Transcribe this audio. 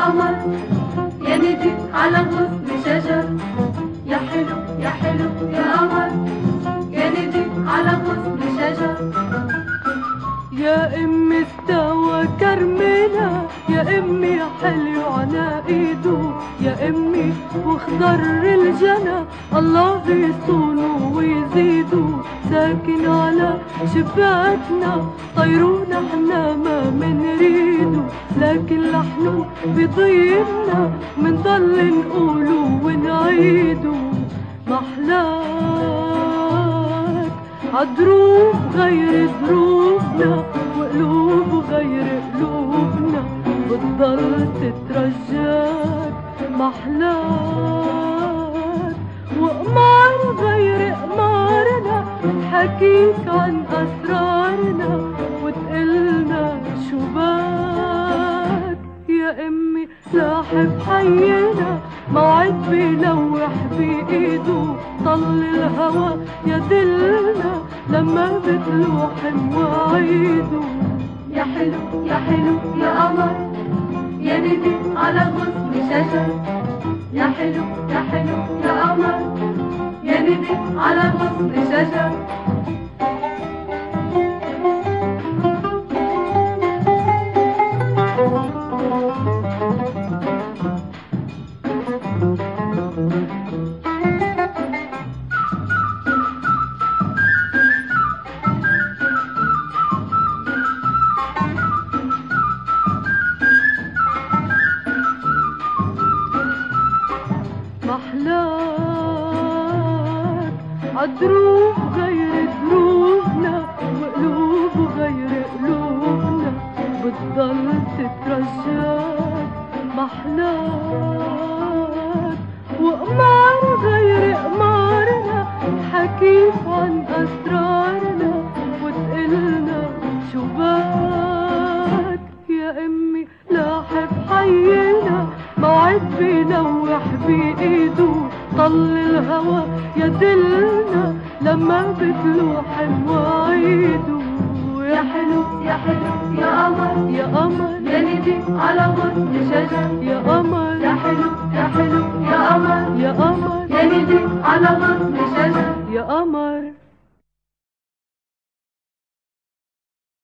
قمر يا ندي على غصن شجر، يا حلو يا حلو يا قمر يا ندي على غصن شجر. يا امي استوى كرمنا، يا امي حلو على ايده، يا امي واخضر الجنى الله يصونه ويزيده. ساكن على شباكنا طيرونا احنا ما منريده، لكن لحنه بضيفنا منضل نقوله ونعيده. محلاك عدروب غير ظروفنا، وقلوب غير قلوبنا بتضل تترجاك. محلاك وقمار غير قمارنا، حكيك عن أسرارنا وتقلنا شو باك. يا أمي ساحب حينا موعد بيلوح بإيده، طل الهوى يدلنا لما بتلوح مواعيده. يا حلو يا حلو يا قمر يا ندي على غصن شجر، يا حلو يا حلو يا قمر يا ندي على غصن شجر. محلاك عدروب غير ظروفنا، وقلوب غير قلوبنا بتضل تترجاك. محلاك وقمار غير قمارنا، حكيك عن أسرارنا وتقلنا شو باك. يا أمي لاحب حينا موعد بيلوح بإيده، طل الهوى يدلنا لما بتلوح مواعيده. يا حلو يا حلو يا قمر يا قمر يا ندي على غصن شجر، يا قمر يا حلو يا حلو يا قمر يا قمر يا ندي على غصن شجر. يا قمر